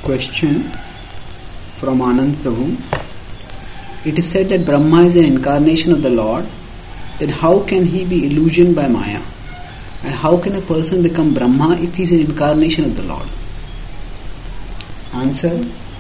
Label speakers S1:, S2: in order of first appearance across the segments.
S1: Question from Anand Prabhu. It is said that Brahma is an incarnation of the Lord. Then how can he be illusioned by Maya? And how can a person become Brahma if he is an incarnation of the Lord? Answer.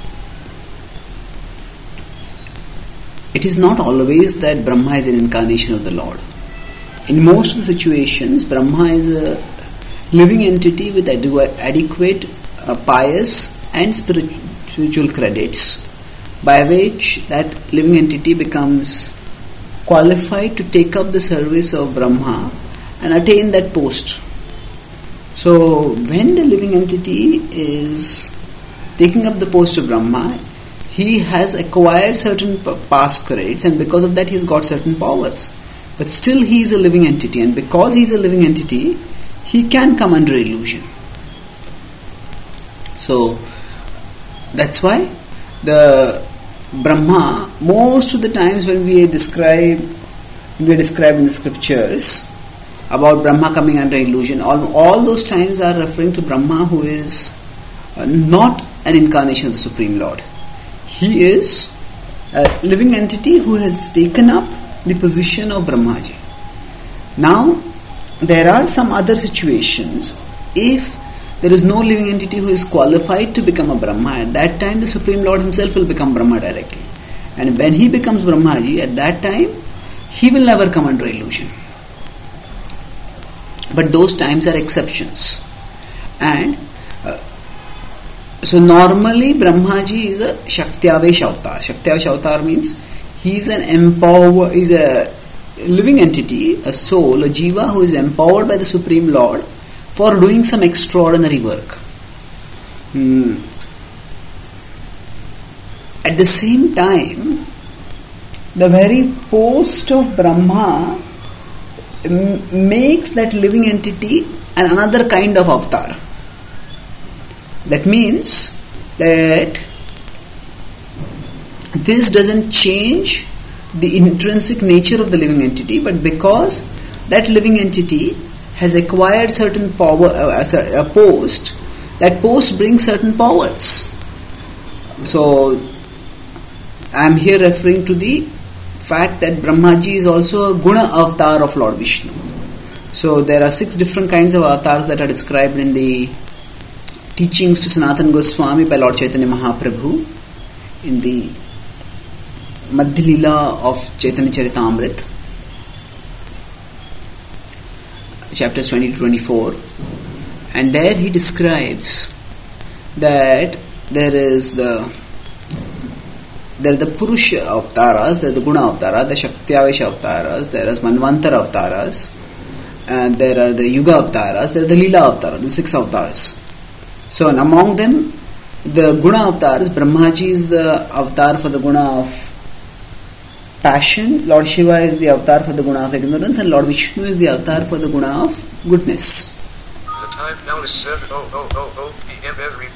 S1: It is not always that Brahma is an incarnation of the Lord. In most of the situations, Brahma is a living entity with adequate pious and spiritual credits, by which that living entity becomes qualified to take up the service of Brahma and attain that post. So when the living entity is taking up the post of Brahma, he has acquired certain past credits, and because of that he has got certain powers. But still he is a living entity, and because he is a living entity, he can come under illusion. So that's why the Brahma, most of the times when we are described in the scriptures about Brahma coming under illusion, all those times are referring to Brahma, who is not an incarnation of the Supreme Lord. He is a living entity who has taken up the position of Brahmaji. Now, there are some other situations. If there is no living entity who is qualified to become a Brahma, at that time the Supreme Lord himself will become Brahma directly. And when he becomes Brahmaji, at that time he will never come under illusion. But those times are exceptions. And so normally Brahmaji is a Shaktiavesh avatar. Shaktiavesh avatar means he is a living entity, a soul, a jiva who is empowered by the Supreme Lord for doing some extraordinary work. At the same time, the very post of Brahma makes that living entity another kind of avatar. That means that this doesn't change the intrinsic nature of the living entity, but because that living entity has acquired certain power, a post, that post brings certain powers. So I am here referring to the fact that Brahmaji is also a Guna avatar of Lord Vishnu. So there are 6 different kinds of avatars that are described in the teachings to Sanatana Goswami by Lord Chaitanya Mahaprabhu in the Madhya Leela of Chaitanya Charitamrita, chapters 20 to 24, and there he describes that there are the Purusha avatars, there are the Guna avatars, the Shaktiavesh avatars, there are Manvantara avatars, and there are the Yuga avatars, there are the Leela avatars, the 6 avatars. So and among them, the Guna avatars, Brahmaji is the avatar for the Guna of passion, Lord Shiva is the avatar for the Guna of ignorance, and Lord Vishnu is the avatar for the Guna of goodness.
S2: The time now is 7:00 p.m. every.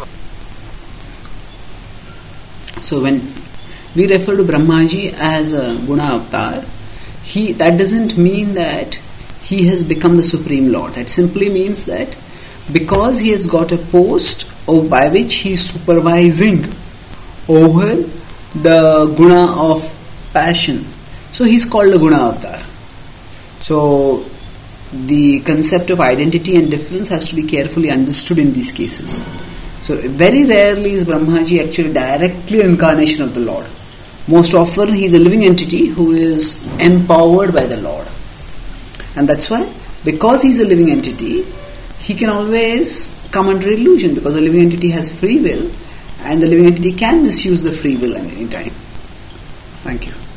S1: So when we refer to Brahmaji as a Guna avatar, that doesn't mean that he has become the Supreme Lord. That simply means that because he has got a post by which he is supervising over the Guna of passion, so he is called a Guna avatar. So the concept of identity and difference has to be carefully understood in these cases. So very rarely is Brahmaji actually directly an incarnation of the Lord. Most often he is a living entity who is empowered by the Lord. And that's why, because he is a living entity, he can always come under illusion, because the living entity has free will, and the living entity can misuse the free will at any time. Thank you.